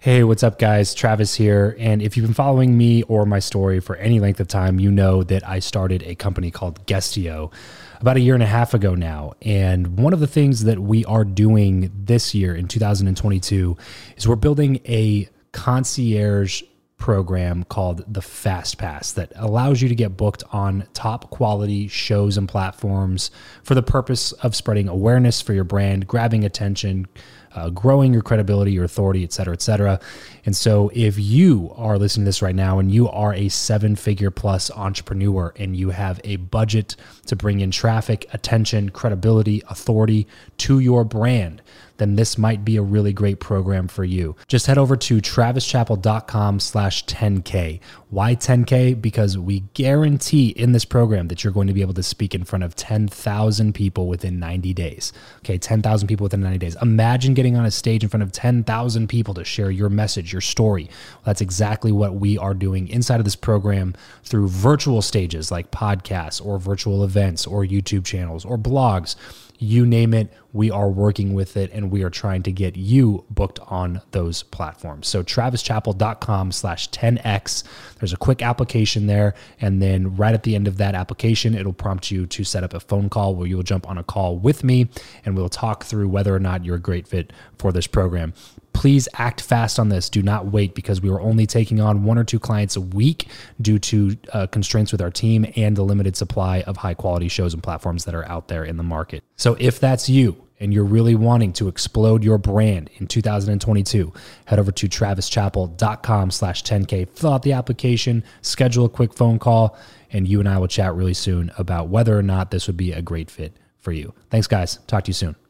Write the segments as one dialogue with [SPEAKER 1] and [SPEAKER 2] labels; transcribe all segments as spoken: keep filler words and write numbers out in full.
[SPEAKER 1] Hey, what's up, guys? Travis here. And if you've been following me or my story for any length of time, you know that I started a company called Guestio about a year and a half ago now. And one of the things that we are doing this year in two thousand twenty-two is we're building a concierge program called the Fast Pass that allows you to get booked on top quality shows and platforms for the purpose of spreading awareness for your brand, grabbing attention, Uh, growing your credibility, your authority, et cetera, et cetera. And so if you are listening to this right now and you are a seven figure plus entrepreneur and you have a budget to bring in traffic, attention, credibility, authority to your brand, then this might be a really great program for you. Just head over to travischappell.com slash 10K. Why ten K? Because we guarantee in this program that you're going to be able to speak in front of ten thousand people within ninety days. Okay, ten thousand people within ninety days. Imagine getting on a stage in front of ten thousand people to share your message, your story. Well, that's exactly what we are doing inside of this program through virtual stages like podcasts or virtual events or YouTube channels or blogs. You name it, we are working with it, and we are trying to get you booked on those platforms. So travischappell.com slash 10X. There's a quick application there, and then right at the end of that application, it'll prompt you to set up a phone call where you'll jump on a call with me, and we'll talk through whether or not you're a great fit for this program. Please act fast on this. Do not wait, because we are only taking on one or two clients a week due to uh, constraints with our team and the limited supply of high quality shows and platforms that are out there in the market. So if that's you and you're really wanting to explode your brand in two thousand twenty-two, head over to travischappell.com slash 10K, fill out the application, schedule a quick phone call, and you and I will chat really soon about whether or not this would be a great fit for you. Thanks, guys. Talk to you soon.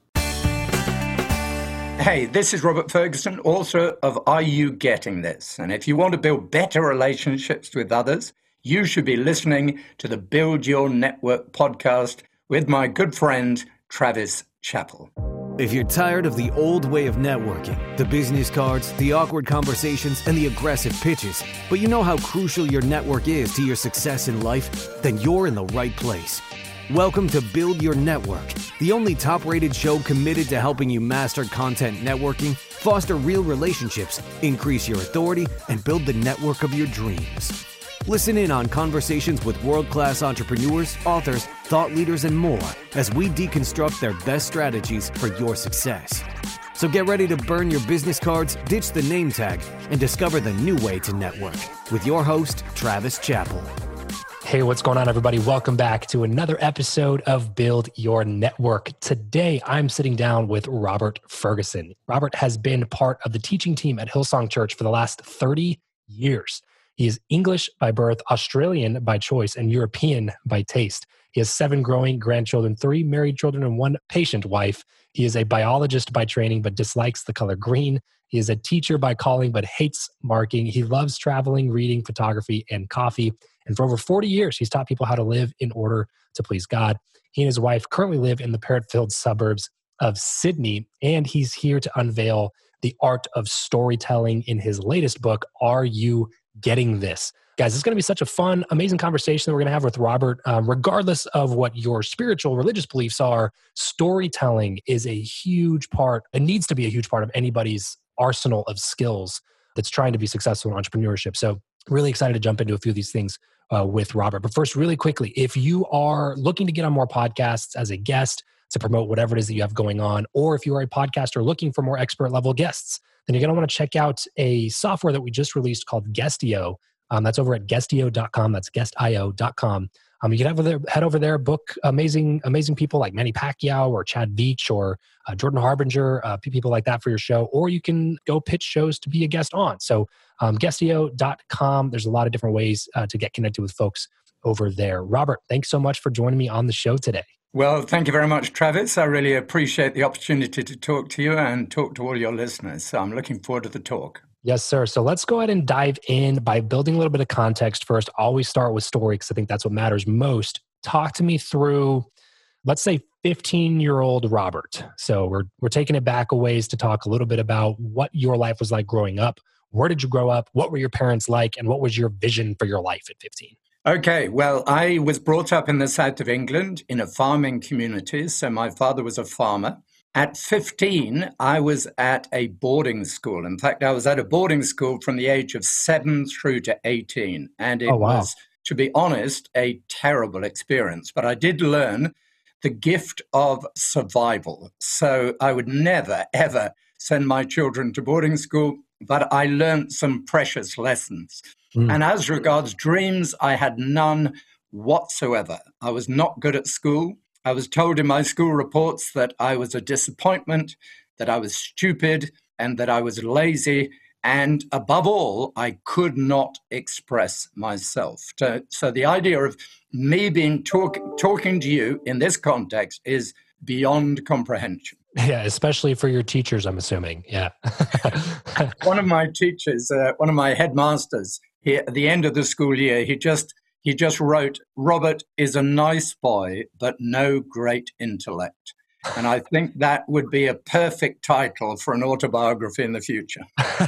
[SPEAKER 2] Hey, this is Robert Ferguson, author of Are You Getting This? And if you want to build better relationships with others, you should be listening to the Build Your Network podcast with my good friend, Travis Chappell.
[SPEAKER 3] If you're tired of the old way of networking, the business cards, the awkward conversations, and the aggressive pitches, but you know how crucial your network is to your success in life, then you're in the right place. Welcome to Build Your Network, the only top-rated show committed to helping you master content networking, foster real relationships, increase your authority, and build the network of your dreams. Listen in on conversations with world-class entrepreneurs, authors, thought leaders, and more as we deconstruct their best strategies for your success. So get ready to burn your business cards, ditch the name tag, and discover the new way to network with your host, Travis Chappell.
[SPEAKER 1] Hey, what's going on, everybody? Welcome back to another episode of Build Your Network. Today, I'm sitting down with Robert Ferguson. Robert has been part of the teaching team at Hillsong Church for the last thirty years. He is English by birth, Australian by choice, and European by taste. He has seven growing grandchildren, three married children, and one patient wife. He is a biologist by training, but dislikes the color green. He is a teacher by calling, but hates marking. He loves traveling, reading, photography, and coffee. And for over forty years, he's taught people how to live in order to please God. He and his wife currently live in the Parrotfield suburbs of Sydney, and he's here to unveil the art of storytelling in his latest book, Are You Getting This? Guys, it's going to be such a fun, amazing conversation that we're going to have with Robert. Um, regardless of what your spiritual, religious beliefs are, storytelling is a huge part, it needs to be a huge part of anybody's arsenal of skills that's trying to be successful in entrepreneurship. So really excited to jump into a few of these things uh, with Robert. But first, really quickly, if you are looking to get on more podcasts as a guest to promote whatever it is that you have going on, or if you are a podcaster looking for more expert level guests, then you're going to want to check out a software that we just released called Guestio. Um, that's over at guestio dot com. That's guest io dot com. Um, you can have there, head over there, book amazing, amazing people like Manny Pacquiao or Chad Veach or uh, Jordan Harbinger, uh, people like that for your show, or you can go pitch shows to be a guest on. So um, guestio dot com, there's a lot of different ways uh, to get connected with folks over there. Robert, thanks so much for joining me on the show today.
[SPEAKER 2] Well, thank you very much, Travis. I really appreciate the opportunity to talk to you and talk to all your listeners. So I'm looking forward to the talk.
[SPEAKER 1] Yes, sir. So let's go ahead and dive in by building a little bit of context first. Always start with story because I think that's what matters most. Talk to me through, let's say, fifteen-year-old Robert. So we're we're taking it back a ways to talk a little bit about what your life was like growing up. Where did you grow up? What were your parents like? And what was your vision for your life at fifteen?
[SPEAKER 2] Okay, well, I was brought up in the south of England in a farming community. So my father was a farmer. At fifteen, I was at a boarding school. In fact, I was at a boarding school from the age of seven through to eighteen. And it
[SPEAKER 1] Oh, wow.
[SPEAKER 2] was, to be honest, a terrible experience. But I did learn the gift of survival. So I would never, ever send my children to boarding school, but I learned some precious lessons. Mm. And as regards dreams, I had none whatsoever. I was not good at school. I was told in my school reports that I was a disappointment, that I was stupid, and that I was lazy. And above all, I could not express myself. So, so the idea of me being talk, talking to you in this context is beyond comprehension.
[SPEAKER 1] Yeah, especially for your teachers, I'm assuming. Yeah.
[SPEAKER 2] One of my teachers, uh, one of my headmasters, he, at the end of the school year, he just he just wrote, "Robert is a nice boy, but no great intellect." And I think that would be a perfect title for an autobiography in the future.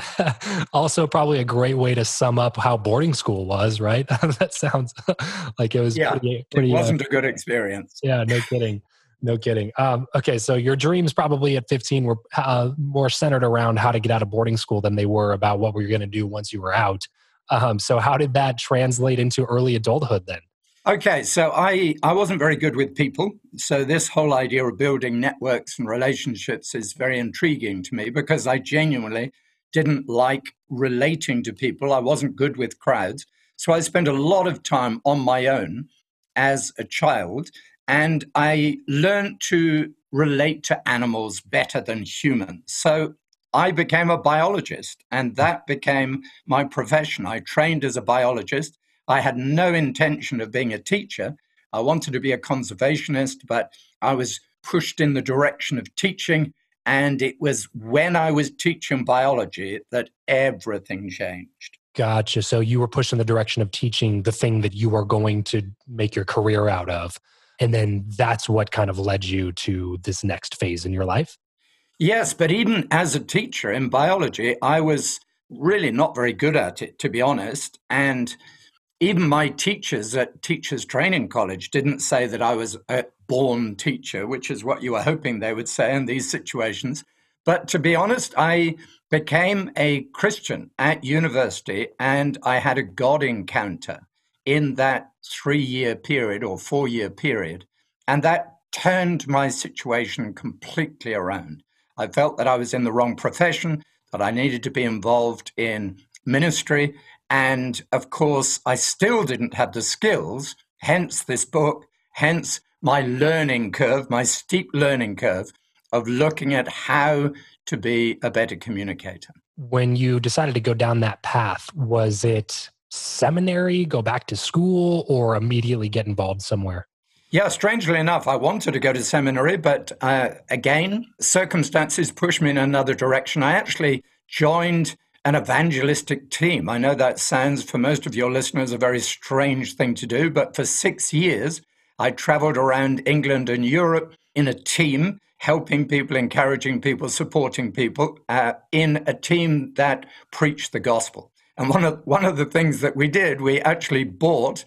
[SPEAKER 1] Also, probably a great way to sum up how boarding school was, right? That sounds like it was
[SPEAKER 2] yeah,
[SPEAKER 1] pretty, pretty
[SPEAKER 2] it wasn't
[SPEAKER 1] uh,
[SPEAKER 2] a good experience.
[SPEAKER 1] Yeah, no kidding. No kidding. Um, okay, so your dreams probably at fifteen were uh, more centered around how to get out of boarding school than they were about what we were going to do once you were out. Um, so how did that translate into early adulthood then?
[SPEAKER 2] Okay, so I, I wasn't very good with people. So this whole idea of building networks and relationships is very intriguing to me because I genuinely didn't like relating to people. I wasn't good with crowds. So I spent a lot of time on my own as a child, and I learned to relate to animals better than humans. So I became a biologist, and that became my profession. I trained as a biologist. I had no intention of being a teacher. I wanted to be a conservationist, but I was pushed in the direction of teaching. And it was when I was teaching biology that everything changed.
[SPEAKER 1] Gotcha. So you were pushed in the direction of teaching the thing that you were going to make your career out of. And then that's what kind of led you to this next phase in your life?
[SPEAKER 2] Yes, but even as a teacher in biology, I was really not very good at it, to be honest. And even my teachers at Teachers Training College didn't say that I was a born teacher, which is what you were hoping they would say in these situations. But to be honest, I became a Christian at university, and I had a God encounter in that three-year period or four-year period. And that turned my situation completely around. I felt that I was in the wrong profession, that I needed to be involved in ministry. And of course, I still didn't have the skills, hence this book, hence my learning curve, my steep learning curve of looking at how to be a better communicator.
[SPEAKER 1] When you decided to go down that path, was it seminary, go back to school, or immediately get involved somewhere?
[SPEAKER 2] Yeah, strangely enough, I wanted to go to seminary, but uh, again, circumstances pushed me in another direction. I actually joined an evangelistic team. I know that sounds, for most of your listeners, a very strange thing to do, but for six years, I traveled around England and Europe in a team, helping people, encouraging people, supporting people, uh, in a team that preached the gospel. And one of, one of the things that we did, we actually bought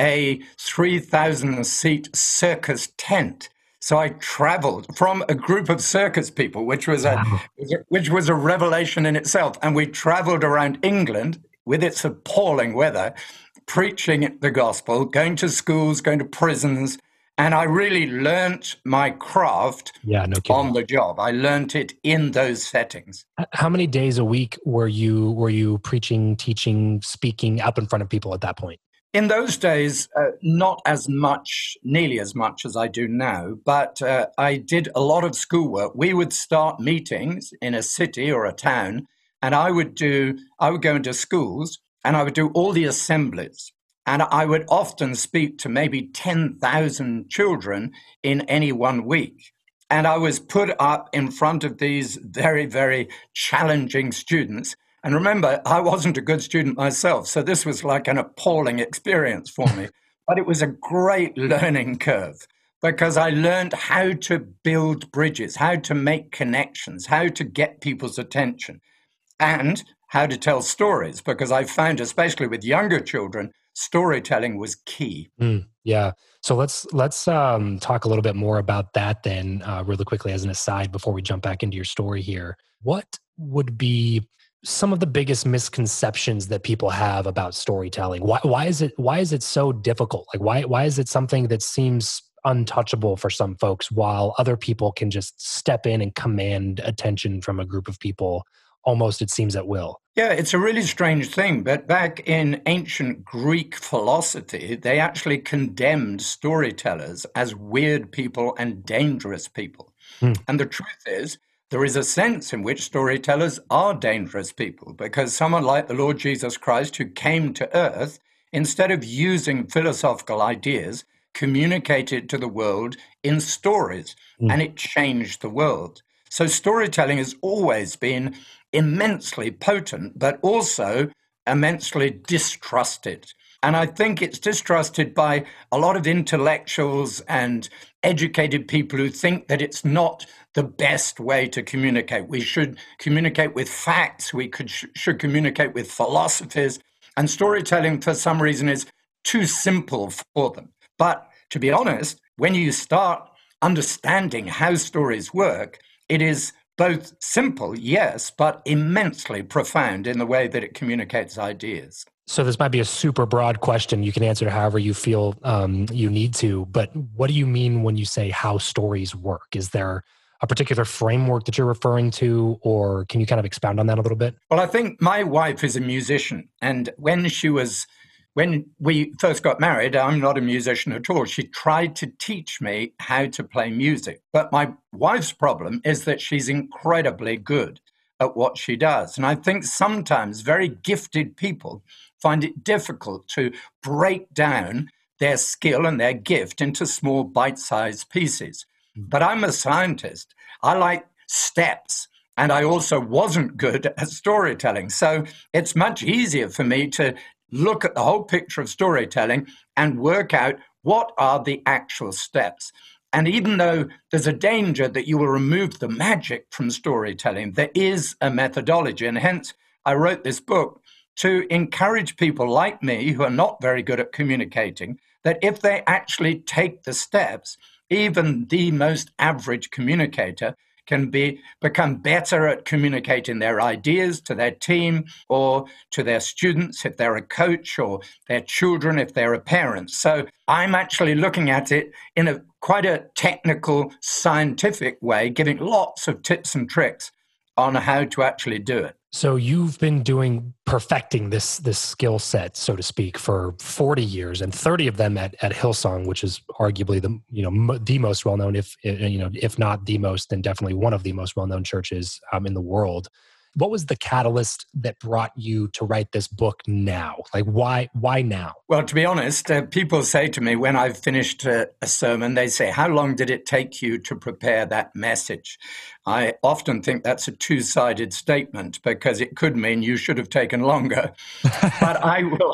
[SPEAKER 2] a three thousand seat circus tent. So I traveled from a group of circus people, which was a wow. which was a revelation in itself. And we traveled around England with its appalling weather, preaching the gospel, going to schools, going to prisons. And I really learnt my craft
[SPEAKER 1] yeah, no
[SPEAKER 2] on the job. I learnt it in those settings.
[SPEAKER 1] How many days a week were you were you preaching, teaching, speaking up in front of people at that point?
[SPEAKER 2] In those days, uh, not as much, nearly as much as I do now, but uh, I did a lot of schoolwork. We would start meetings in a city or a town, and I would do, I would go into schools and I would do all the assemblies. And I would often speak to maybe ten thousand children in any one week. And I was put up in front of these very, very challenging students. And remember, I wasn't a good student myself, so this was like an appalling experience for me. But it was a great learning curve because I learned how to build bridges, how to make connections, how to get people's attention, and how to tell stories, because I found, especially with younger children, storytelling was key.
[SPEAKER 1] Mm, yeah. So let's let's um, talk a little bit more about that then, uh, really quickly as an aside before we jump back into your story here. What would be some of the biggest misconceptions that people have about storytelling? Why why is it why is it so difficult? Like why why is it something that seems untouchable for some folks while other people can just step in and command attention from a group of people almost, it seems, at will?
[SPEAKER 2] Yeah, it's a really strange thing, but back in ancient Greek philosophy, they actually condemned storytellers as weird people and dangerous people. Hmm. And the truth is, there is a sense in which storytellers are dangerous people, because someone like the Lord Jesus Christ, who came to earth, instead of using philosophical ideas, communicated to the world in stories, mm. and it changed the world. So storytelling has always been immensely potent, but also immensely distrusted. And I think it's distrusted by a lot of intellectuals and educated people who think that it's not the best way to communicate. We should communicate with facts. We could, should communicate with philosophies. And storytelling, for some reason, is too simple for them. But to be honest, when you start understanding how stories work, it is both simple, yes, but immensely profound in the way that it communicates ideas.
[SPEAKER 1] So this might be a super broad question. You can answer it however you feel um, you need to, but what do you mean when you say how stories work? Is there a particular framework that you're referring to, or can you kind of expound on that a little bit?
[SPEAKER 2] Well, I think my wife is a musician, and when she was When we first got married, I'm not a musician at all. She tried to teach me how to play music. But my wife's problem is that she's incredibly good at what she does. And I think sometimes very gifted people find it difficult to break down their skill and their gift into small bite-sized pieces. But I'm a scientist. I like steps. And I also wasn't good at storytelling. So it's much easier for me to look at the whole picture of storytelling and work out what are the actual steps. And even though there's a danger that you will remove the magic from storytelling, there is a methodology. And hence, I wrote this book to encourage people like me who are not very good at communicating, that if they actually take the steps, even the most average communicator can be become better at communicating their ideas to their team or to their students if they're a coach, or their children if they're a parent. So I'm actually looking at it in a quite a technical, scientific way, giving lots of tips and tricks on how to actually do it.
[SPEAKER 1] So you've been doing perfecting this this skill set, so to speak, for forty years, and thirty of them at, at Hillsong, which is arguably the you know mo- the most well known, if you know if not the most, then definitely one of the most well known churches um, in the world. What was the catalyst that brought you to write this book now? Like, why why now?
[SPEAKER 2] Well, to be honest, uh, people say to me when I've finished a, a sermon, they say, how long did it take you to prepare that message? I often think that's a two-sided statement, because it could mean you should have taken longer. But I will,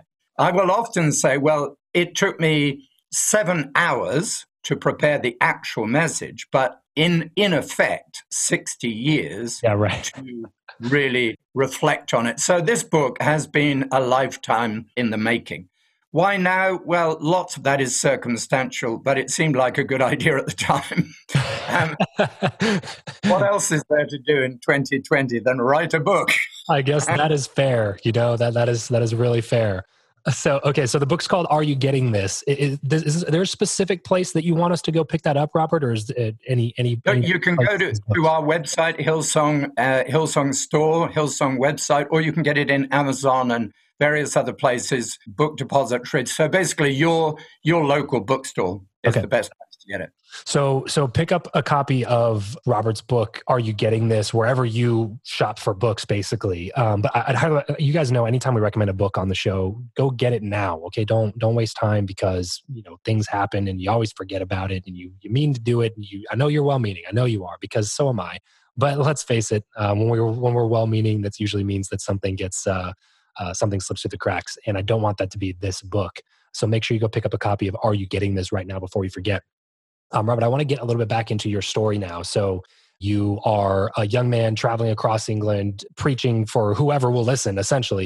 [SPEAKER 2] I will often say, well, it took me seven hours to prepare the actual message, but in in effect, sixty years
[SPEAKER 1] yeah, right.
[SPEAKER 2] to really reflect on it. So this book has been a lifetime in the making. Why now? Well, lots of that is circumstantial, but it seemed like a good idea at the time. um, what else is there to do in twenty twenty than write a book?
[SPEAKER 1] I guess that is fair. You know, that that is that is really fair. So, okay, so the book's called Are You Getting This? Is, is, is there a specific place that you want us to go pick that up, Robert, or is it any... any, any
[SPEAKER 2] you can go to, to our website, Hillsong, uh, Hillsong store, Hillsong website, or you can get it in Amazon and various other places, book depositories. So basically your your local bookstore is okay. the best place to get it.
[SPEAKER 1] So so pick up a copy of Robert's book, Are You Getting This, wherever you shop for books, basically. Um, but I'd highlight, you guys know, anytime we recommend a book on the show, go get it now, okay? Don't don't waste time, because you know things happen and you always forget about it, and you, you mean to do it. And you, I know you're well-meaning. I know you are, because so am I. But let's face it, um, when, we're, when we're well-meaning, that usually means that something gets... Uh, Uh, something slips through the cracks, and I don't want that to be this book. So make sure you go pick up a copy of Are You Getting This right now before we forget. Um, Robert, I want to get a little bit back into your story now. So you are a young man traveling across England, preaching for whoever will listen, essentially.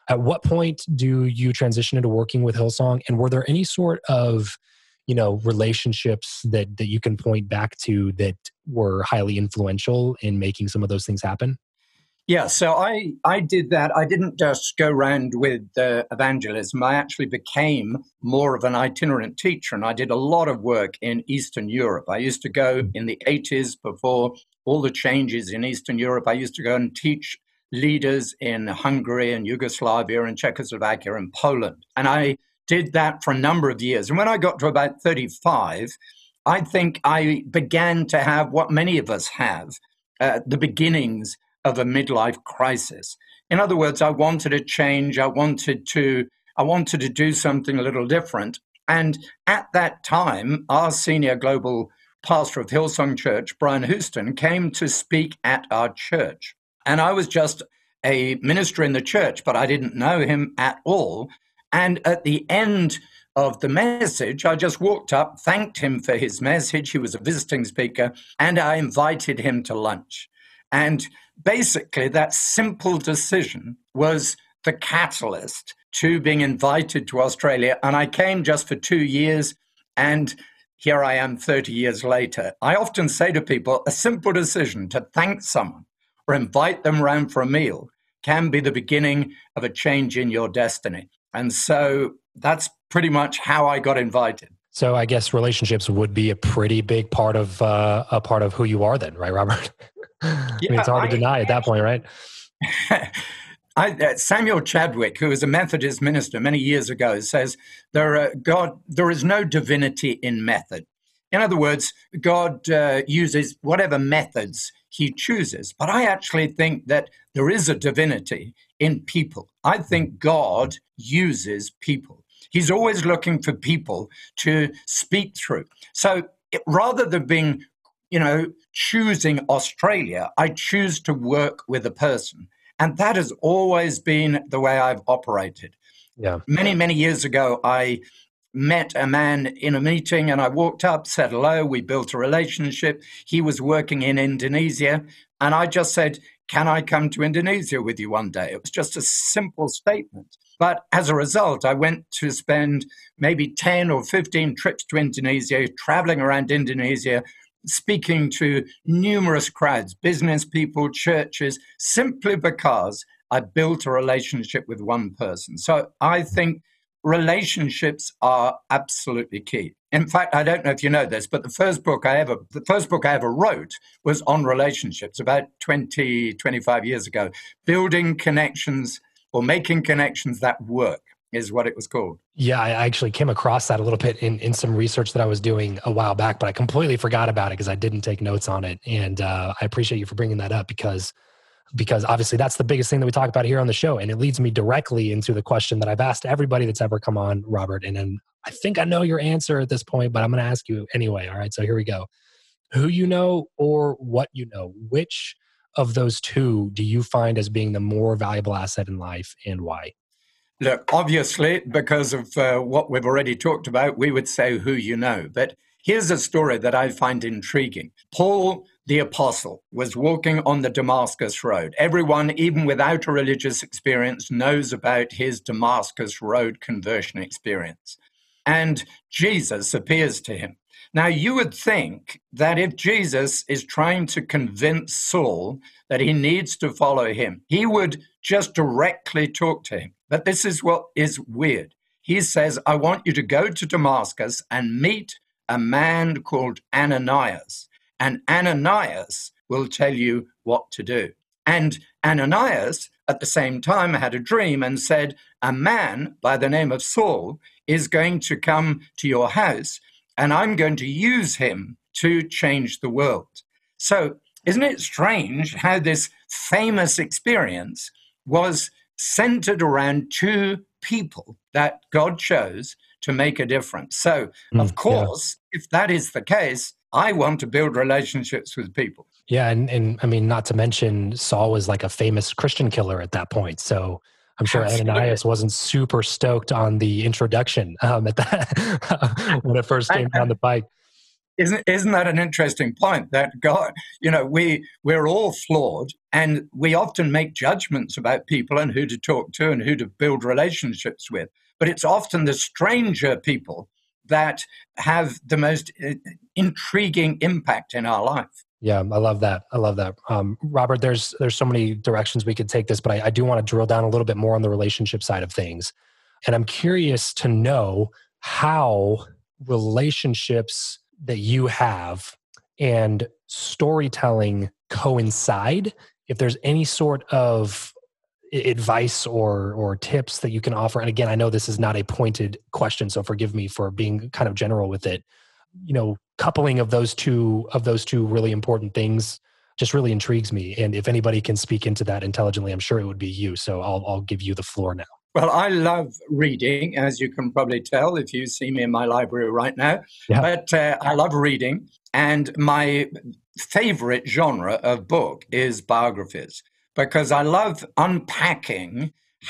[SPEAKER 4] At what point do you transition into working with Hillsong? And were there any sort of, you know, relationships that that you can point back to that were highly influential in making some of those things happen?
[SPEAKER 2] Yeah, so I, I did that. I didn't just go around with uh, evangelism. I actually became more of an itinerant teacher, and I did a lot of work in Eastern Europe. I used to go in the eighties, before all the changes in Eastern Europe. I used to go and teach leaders in Hungary and Yugoslavia and Czechoslovakia and Poland. And I did that for a number of years. And when I got to about thirty-five, I think I began to have what many of us have, uh, the beginnings of a midlife crisis. In other words, I wanted to change. I wanted to, I wanted to do something a little different. And at that time, our senior global pastor of Hillsong Church, Brian Houston, came to speak at our church. And I was just a minister in the church, but I didn't know him at all. And at the end of the message, I just walked up, thanked him for his message. He was a visiting speaker, and I invited him to lunch. And basically, that simple decision was the catalyst to being invited to Australia. And I came just for two years, and here I am thirty years later. I often say to people, a simple decision to thank someone or invite them round for a meal can be the beginning of a change in your destiny. And so that's pretty much how I got invited.
[SPEAKER 4] So I guess relationships would be a pretty big part of uh, a part of who you are then, right, Robert? I
[SPEAKER 2] Yeah,
[SPEAKER 4] mean, it's hard
[SPEAKER 2] I,
[SPEAKER 4] to deny at that point, right?
[SPEAKER 2] I, uh, Samuel Chadwick, who was a Methodist minister many years ago, says there are, God, there is no divinity in method. In other words, God uh, uses whatever methods he chooses. But I actually think that there is a divinity in people. I think God uses people. He's always looking for people to speak through. So it, rather than being, you know, choosing Australia, I choose to work with a person. And that has always been the way I've operated.
[SPEAKER 4] Yeah.
[SPEAKER 2] Many, many years ago, I met a man in a meeting and I walked up, said hello, we built a relationship. He was working in Indonesia. And I just said, can I come to Indonesia with you one day? It was just a simple statement. But as a result, I went to spend maybe ten or fifteen trips to Indonesia, traveling around Indonesia, speaking to numerous crowds, business people, churches, simply because I built a relationship with one person. So I think relationships are absolutely key. In fact, I don't know if you know this, but the first book I ever, the first book I ever wrote was on relationships about twenty, twenty-five years ago. Building connections or making connections that work is what it was called.
[SPEAKER 4] Yeah, I actually came across that a little bit in, in some research that I was doing a while back, but I completely forgot about it because I didn't take notes on it. And uh, I appreciate you for bringing that up because because obviously that's the biggest thing that we talk about here on the show. And it leads me directly into the question that I've asked everybody that's ever come on, Robert. And then I think I know your answer at this point, but I'm going to ask you anyway. All right, so here we go. Who you know or what you know, which of those two do you find as being the more valuable asset in life and why?
[SPEAKER 2] Look, obviously, because of uh, what we've already talked about, we would say who you know. But here's a story that I find intriguing. Paul the Apostle was walking on the Damascus Road. Everyone, even without a religious experience, knows about his Damascus Road conversion experience. And Jesus appears to him. Now, you would think that if Jesus is trying to convince Saul that he needs to follow him, he would just directly talk to him. But this is what is weird. He says, I want you to go to Damascus and meet a man called Ananias. And Ananias will tell you what to do. And Ananias, at the same time, had a dream and said, a man by the name of Saul is going to come to your house, and I'm going to use him to change the world. So isn't it strange how this famous experience was centered around two people that God chose to make a difference? So, mm, of course, yeah. If that is the case, I want to build relationships with people.
[SPEAKER 4] Yeah, and, and I mean, not to mention, Saul was like a famous Christian killer at that point. So I'm sure Absolutely. Ananias wasn't super stoked on the introduction um, at that when it first came and, down the pike.
[SPEAKER 2] Isn't isn't that an interesting point? That God, you know, we we're all flawed, and we often make judgments about people and who to talk to and who to build relationships with. But it's often the stranger people that have the most intriguing impact in our life.
[SPEAKER 4] Yeah, I love that. I love that. Um, Robert, there's there's so many directions we could take this, but I, I do want to drill down a little bit more on the relationship side of things. And I'm curious to know how relationships that you have and storytelling coincide. If there's any sort of advice or or tips that you can offer. And again, I know this is not a pointed question, so forgive me for being kind of general with it. You know, coupling of those two of those two really important things just really intrigues me. And if anybody can speak into that intelligently, I'm sure it would be you. So I'll I'll give you the floor now.
[SPEAKER 2] Well, I love reading, as you can probably tell if you see me in my library right now. Yeah. But uh, I love reading. And my favorite genre of book is biographies, because I love unpacking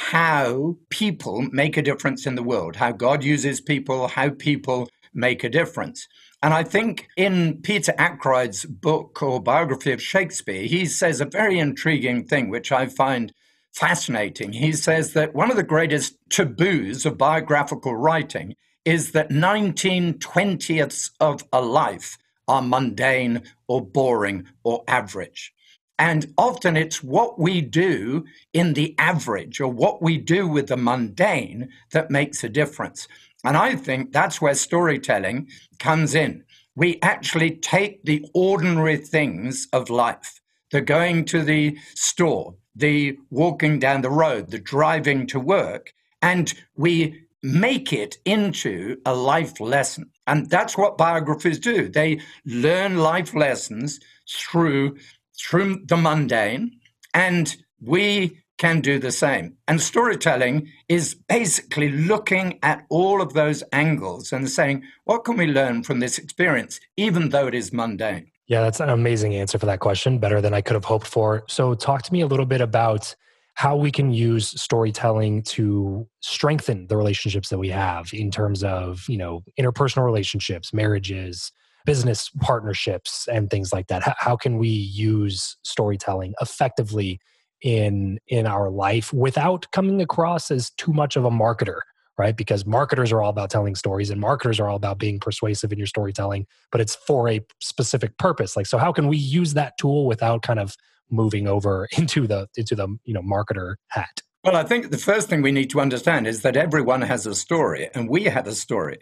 [SPEAKER 2] how people make a difference in the world, how God uses people, how people make a difference. And I think in Peter Ackroyd's book or biography of Shakespeare, he says a very intriguing thing, which I find fascinating. He says that one of the greatest taboos of biographical writing is that nineteen twentieths of a life are mundane or boring or average. And often it's what we do in the average or what we do with the mundane that makes a difference. And I think that's where storytelling comes in. We actually take the ordinary things of life, the going to the store, the walking down the road, the driving to work, and we make it into a life lesson. And that's what biographies do. They learn life lessons through, through the mundane, and we can do the same. And storytelling is basically looking at all of those angles and saying, what can we learn from this experience, even though it is mundane?
[SPEAKER 4] Yeah, that's an amazing answer for that question, better than I could have hoped for. So talk to me a little bit about how we can use storytelling to strengthen the relationships that we have in terms of, you know, interpersonal relationships, marriages, business partnerships, and things like that. How, how can we use storytelling effectively in in our life without coming across as too much of a marketer? Right? Because marketers are all about telling stories and marketers are all about being persuasive in your storytelling, but it's for a specific purpose. Like, so how can we use that tool without kind of moving over into the, into the, you know, marketer hat?
[SPEAKER 2] Well, I think the first thing we need to understand is that everyone has a story and we have a story.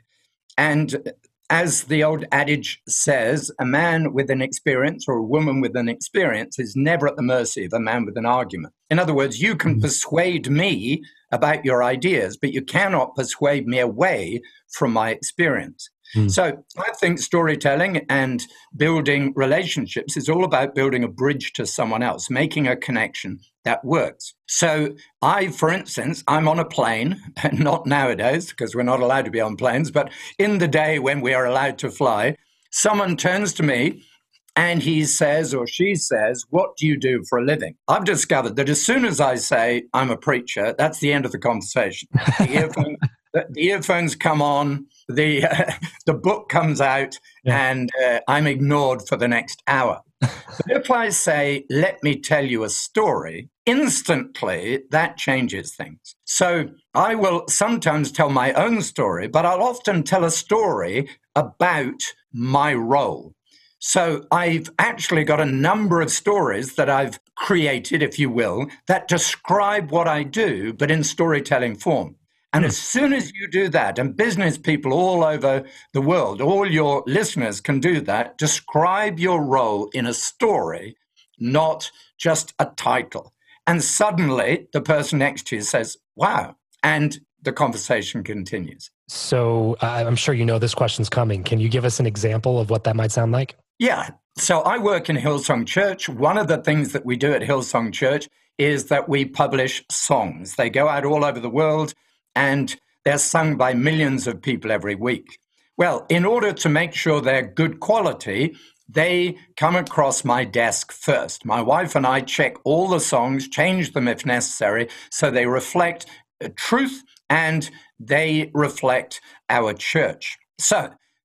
[SPEAKER 2] And as the old adage says, a man with an experience or a woman with an experience is never at the mercy of a man with an argument. In other words, you can persuade me about your ideas, but you cannot persuade me away from my experience. Mm. So I think storytelling and building relationships is all about building a bridge to someone else, making a connection that works. So I, for instance, I'm on a plane, not nowadays because we're not allowed to be on planes, but in the day when we are allowed to fly, someone turns to me and he says or she says, what do you do for a living? I've discovered that as soon as I say I'm a preacher, that's the end of the conversation. The earphone, the, the earphones come on, the uh, the book comes out, yeah. and uh, I'm ignored for the next hour. But if I say, let me tell you a story, instantly that changes things. So I will sometimes tell my own story, but I'll often tell a story about my role. So I've actually got a number of stories that I've created, if you will, that describe what I do, but in storytelling form. And as soon as you do that, and business people all over the world, all your listeners can do that, describe your role in a story, not just a title. And suddenly the person next to you says, wow, and the conversation continues.
[SPEAKER 4] So uh, I'm sure you know this question's coming. Can you give us an example of what that might sound like?
[SPEAKER 2] Yeah. So I work in Hillsong Church. One of the things that we do at Hillsong Church is that we publish songs. They go out all over the world and they're sung by millions of people every week. Well, in order to make sure they're good quality, they come across my desk first. My wife and I check all the songs, change them if necessary, so they reflect truth and they reflect our church. So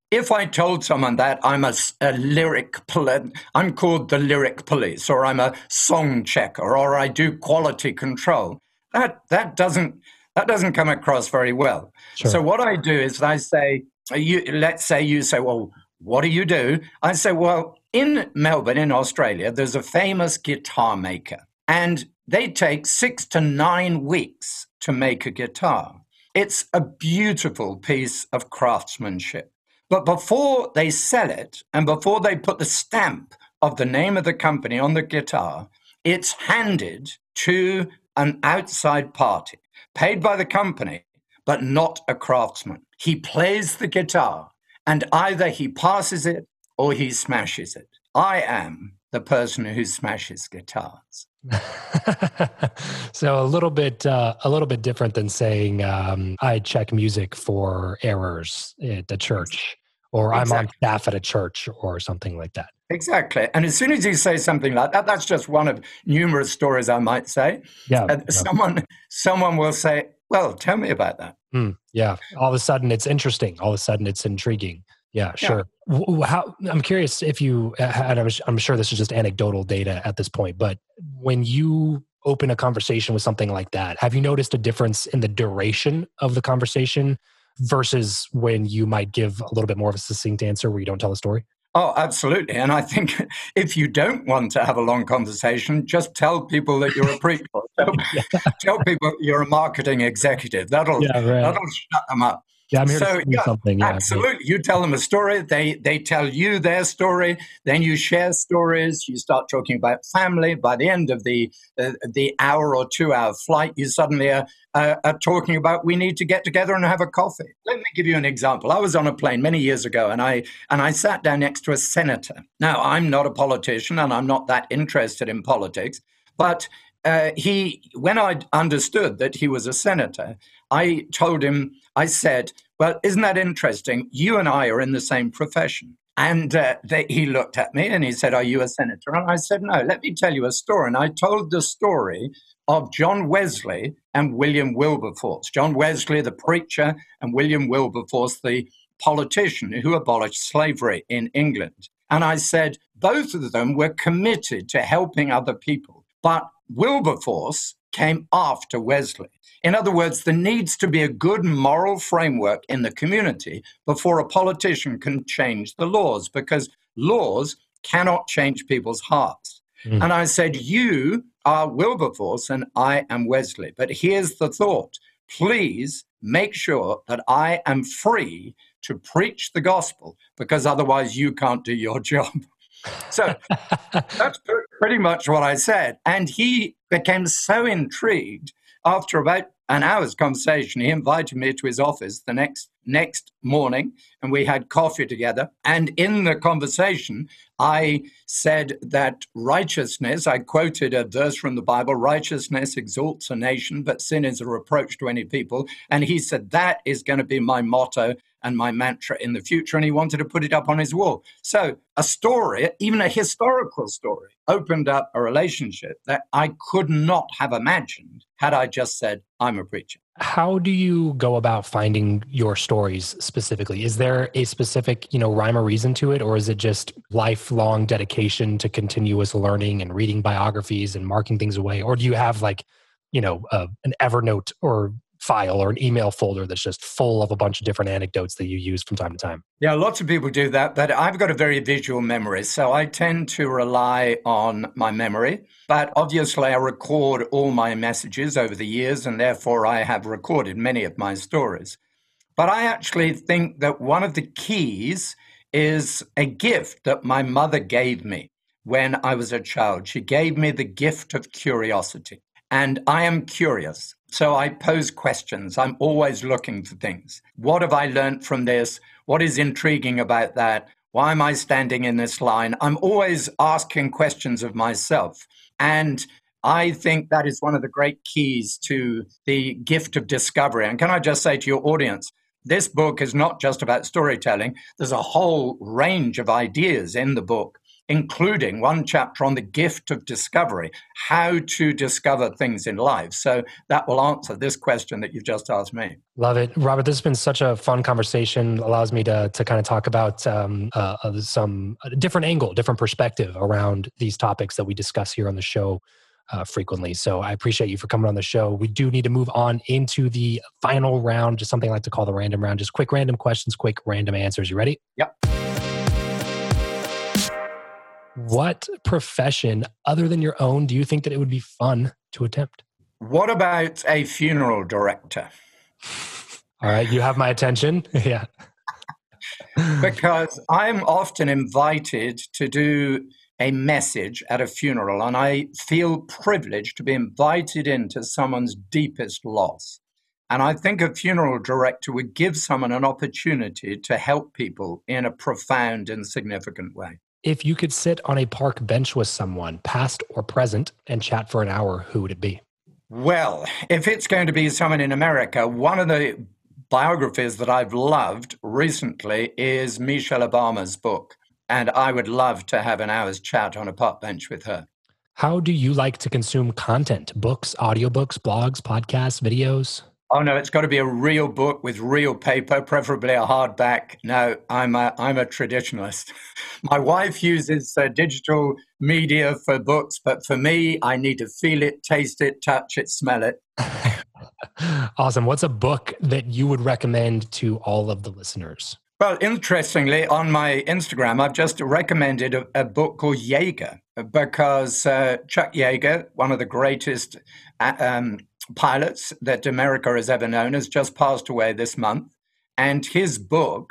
[SPEAKER 2] if I told someone that I'm a, a lyric, poli- I'm called the lyric police, or I'm a song checker, or I do quality control, that that doesn't that doesn't come across very well.
[SPEAKER 4] Sure.
[SPEAKER 2] So what I do is I say, you, let's say you say, well, what do you do? I say, well, in Melbourne, in Australia, there's a famous guitar maker, and they take six to nine weeks to make a guitar. It's a beautiful piece of craftsmanship. But before they sell it and before they put the stamp of the name of the company on the guitar, it's handed to an outside party, paid by the company, but not a craftsman. He plays the guitar, and either he passes it or he smashes it. I am the person who smashes guitars.
[SPEAKER 4] So a little bit, uh, a little bit different than saying um, I check music for errors at a church, or exactly. I'm on staff at a church, or something like that.
[SPEAKER 2] Exactly. And as soon as you say something like that, that's just one of numerous stories I might say.
[SPEAKER 4] Yeah.
[SPEAKER 2] Uh, yeah. Someone, someone will say, "Well, tell me about that."
[SPEAKER 4] Mm, yeah. All of a sudden, it's interesting. All of a sudden, it's intriguing. Yeah, sure. Yeah. How, I'm curious if you, and I'm, I'm sure this is just anecdotal data at this point, but when you open a conversation with something like that, have you noticed a difference in the duration of the conversation versus when you might give a little bit more of a succinct answer where you don't tell a story?
[SPEAKER 2] Oh, absolutely. And I think if you don't want to have a long conversation, just tell people that you're a preacher. Tell, yeah. tell people you're a marketing executive. That'll, yeah, right. that'll shut them up.
[SPEAKER 4] Yeah, I'm here
[SPEAKER 2] so,
[SPEAKER 4] to yeah, something. Yeah,
[SPEAKER 2] absolutely. You tell them a story. They they tell you their story. Then you share stories. You start talking about family. By the end of the uh, the hour or two hour flight, you suddenly are, uh, are talking about we need to get together and have a coffee. Let me give you an example. I was on a plane many years ago, and I and I sat down next to a senator. Now, I'm not a politician, and I'm not that interested in politics, but Uh, he, when I understood that he was a senator, I told him, I said, well, isn't that interesting? You and I are in the same profession. And uh, they, he looked at me and he said, are you a senator? And I said, no, let me tell you a story. And I told the story of John Wesley and William Wilberforce. John Wesley, the preacher, and William Wilberforce, the politician who abolished slavery in England. And I said, both of them were committed to helping other people. But Wilberforce came after Wesley. In other words, there needs to be a good moral framework in the community before a politician can change the laws, because laws cannot change people's hearts. Mm. And I said, you are Wilberforce and I am Wesley. But here's the thought. Please make sure that I am free to preach the gospel, because otherwise you can't do your job. So that's pretty much what I said. And he became so intrigued. After about an hour's conversation, he invited me to his office the next next morning, and we had coffee together. And in the conversation, I said that righteousness, I quoted a verse from the Bible, righteousness exalts a nation, but sin is a reproach to any people. And he said, that is going to be my motto and my mantra in the future, and he wanted to put it up on his wall. So a story, even a historical story, opened up a relationship that I could not have imagined had I just said, I'm a preacher.
[SPEAKER 4] How do you go about finding your stories specifically? Is there a specific, you know, rhyme or reason to it, or is it just lifelong dedication to continuous learning and reading biographies and marking things away? Or do you have like, you know, uh, an Evernote or file or an email folder that's just full of a bunch of different anecdotes that you use from time to time?
[SPEAKER 2] Yeah, lots of people do that, but I've got a very visual memory, so I tend to rely on my memory. But obviously, I record all my messages over the years, and therefore I have recorded many of my stories. But I actually think that one of the keys is a gift that my mother gave me when I was a child. She gave me the gift of curiosity. And I am curious, so I pose questions. I'm always looking for things. What have I learned from this? What is intriguing about that? Why am I standing in this line? I'm always asking questions of myself. And I think that is one of the great keys to the gift of discovery. And can I just say to your audience, this book is not just about storytelling. There's a whole range of ideas in the book including one chapter on the gift of discovery, how to discover things in life. So that will answer this question that you've just asked me.
[SPEAKER 4] Love it. Robert, this has been such a fun conversation. Allows me to to kind of talk about um, uh, some a different angle, different perspective around these topics that we discuss here on the show uh, frequently. So I appreciate you for coming on the show. We do need to move on into the final round, just something I like to call the random round. Just quick random questions, quick random answers. You ready?
[SPEAKER 2] Yep.
[SPEAKER 4] What profession other than your own do you think that it would be fun to attempt?
[SPEAKER 2] What about a funeral director?
[SPEAKER 4] All right, you have my attention. Yeah.
[SPEAKER 2] Because I'm often invited to do a message at a funeral, and I feel privileged to be invited into someone's deepest loss. And I think a funeral director would give someone an opportunity to help people in a profound and significant way.
[SPEAKER 4] If you could sit on a park bench with someone, past or present, and chat for an hour, who would it be?
[SPEAKER 2] Well, if it's going to be someone in America, one of the biographies that I've loved recently is Michelle Obama's book. And I would love to have an hour's chat on a park bench with her.
[SPEAKER 4] How do you like to consume content? Books, audiobooks, blogs, podcasts, videos?
[SPEAKER 2] Oh, no, it's got to be a real book with real paper, preferably a hardback. No, I'm a, I'm a traditionalist. My wife uses uh, digital media for books, but for me, I need to feel it, taste it, touch it, smell it.
[SPEAKER 4] Awesome. What's a book that you would recommend to all of the listeners?
[SPEAKER 2] Well, interestingly, on my Instagram, I've just recommended a, a book called Jaeger, because uh, Chuck Yeager, one of the greatest uh, um, pilots that America has ever known, has just passed away this month. And his book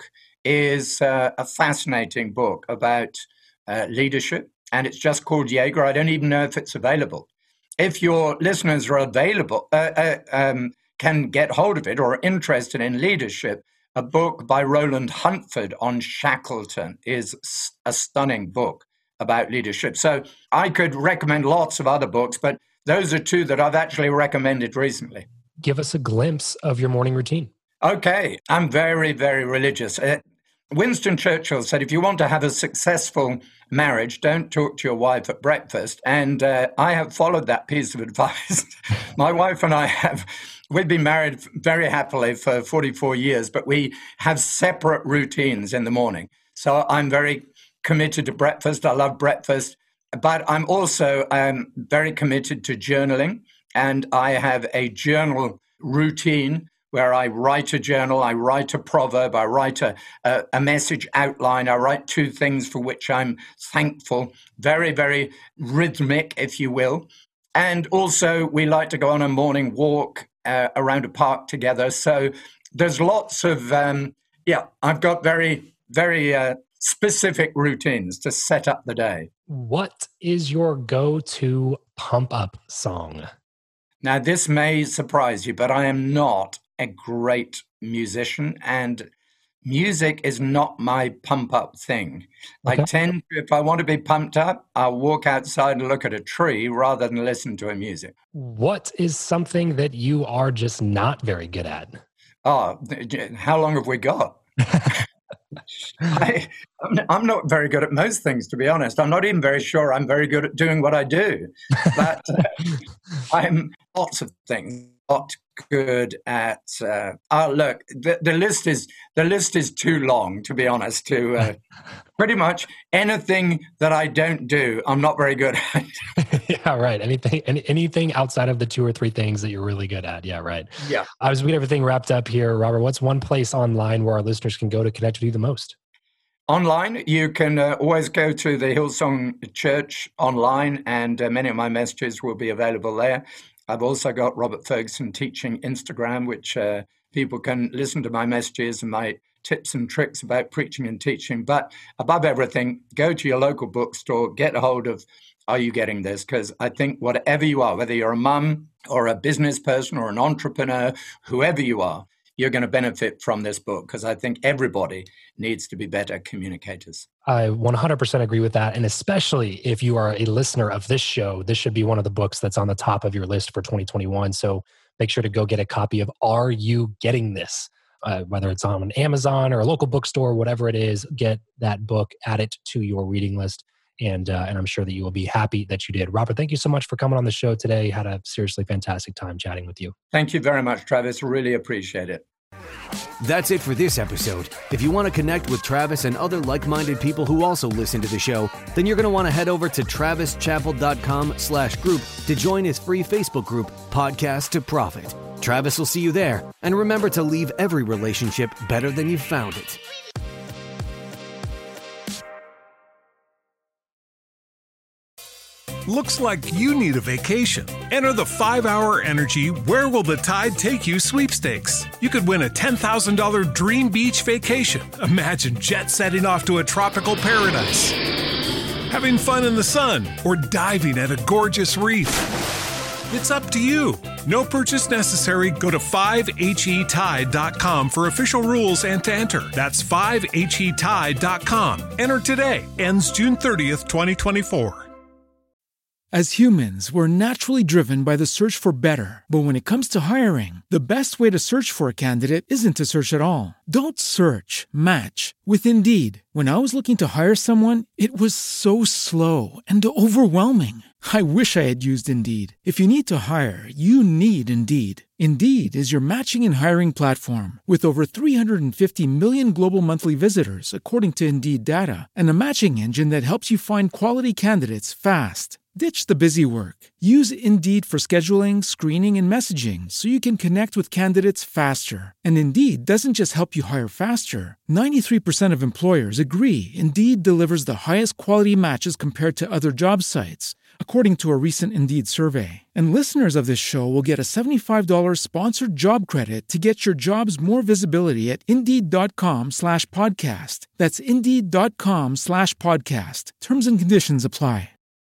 [SPEAKER 2] is uh, a fascinating book about uh, leadership. And it's just called Jaeger. I don't even know if it's available. If your listeners are available, uh, uh, um, can get hold of it or are interested in leadership, a book by Roland Huntford on Shackleton is a stunning book about leadership. So I could recommend lots of other books, but those are two that I've actually recommended recently.
[SPEAKER 4] Give us a glimpse of your morning routine.
[SPEAKER 2] Okay, I'm very, very religious. Uh, Winston Churchill said, if you want to have a successful marriage, don't talk to your wife at breakfast. And uh, I have followed that piece of advice. My wife and I have, we've been married very happily for forty-four years, but we have separate routines in the morning. So I'm very committed to breakfast. I love breakfast. But I'm also um, very committed to journaling. And I have a journal routine where I write a journal, I write a proverb, I write a, a, a message outline, I write two things for which I'm thankful, very, very rhythmic, if you will. And also we like to go on a morning walk uh, around a park together. So there's lots of, um, yeah, I've got very, very uh, specific routines to set up the day.
[SPEAKER 4] What is your go-to pump up song?
[SPEAKER 2] Now, this may surprise you, but I am not a great musician, and music is not my pump up thing. Okay. I tend to, if I want to be pumped up, I'll walk outside and look at a tree rather than listen to a music.
[SPEAKER 4] What is something that you are just not very good at?
[SPEAKER 2] Oh, how long have we got? I, I'm not very good at most things, to be honest. I'm not even very sure I'm very good at doing what I do. But uh, I'm lots of things. Not good at. Uh, oh, look, the, the list is the list is too long, to be honest. To uh, pretty much anything that I don't do, I'm not very good at.
[SPEAKER 4] Yeah, right. Anything, any, anything outside of the two or three things that you're really good at. Yeah, right.
[SPEAKER 2] Yeah.
[SPEAKER 4] As we get everything wrapped up here, Robert, what's one place online where our listeners can go to connect with you the most?
[SPEAKER 2] Online, you can uh, always go to the Hillsong Church online, and uh, many of my messages will be available there. I've also got Robert Ferguson Teaching Instagram, which uh, people can listen to my messages and my tips and tricks about preaching and teaching. But above everything, go to your local bookstore, get a hold of Are You Getting This? Because I think whatever you are, whether you're a mum or a business person or an entrepreneur, whoever you are, you're going to benefit from this book, because I think everybody needs to be better communicators.
[SPEAKER 4] I one hundred percent agree with that. And especially if you are a listener of this show, this should be one of the books that's on the top of your list for twenty twenty-one. So make sure to go get a copy of Are You Getting This? Uh, whether it's on Amazon or a local bookstore, whatever it is, get that book, add it to your reading list. And, uh, and I'm sure that you will be happy that you did. Robert, thank you so much for coming on the show today. Had a seriously fantastic time chatting with you.
[SPEAKER 2] Thank you very much, Travis. Really appreciate it.
[SPEAKER 3] That's it for this episode. If you want to connect with Travis and other like-minded people who also listen to the show, then you're going to want to head over to travischappell.com slash group to join his free Facebook group, Podcast to Profit. Travis will see you there. And remember to leave every relationship better than you found it.
[SPEAKER 5] Looks like you need a vacation. Enter the five hour Energy Where Will the Tide Take You sweepstakes. You could win a ten thousand dollars dream beach vacation. Imagine jet setting off to a tropical paradise, having fun in the sun, or diving at a gorgeous reef. It's up to you. No purchase necessary. Go to five H E tide dot com for official rules and to enter. That's five H E tide dot com. Enter today. Ends June thirtieth, twenty twenty-four.
[SPEAKER 6] As humans, we're naturally driven by the search for better. But when it comes to hiring, the best way to search for a candidate isn't to search at all. Don't search, match with Indeed. When I was looking to hire someone, it was so slow and overwhelming. I wish I had used Indeed. If you need to hire, you need Indeed. Indeed is your matching and hiring platform with over three hundred fifty million global monthly visitors, according to Indeed data, and a matching engine that helps you find quality candidates fast. Ditch the busy work. Use Indeed for scheduling, screening, and messaging so you can connect with candidates faster. And Indeed doesn't just help you hire faster. ninety-three percent of employers agree Indeed delivers the highest quality matches compared to other job sites, according to a recent Indeed survey. And listeners of this show will get a seventy-five dollars sponsored job credit to get your jobs more visibility at Indeed.com slash podcast. That's Indeed.com slash podcast. Terms and conditions apply.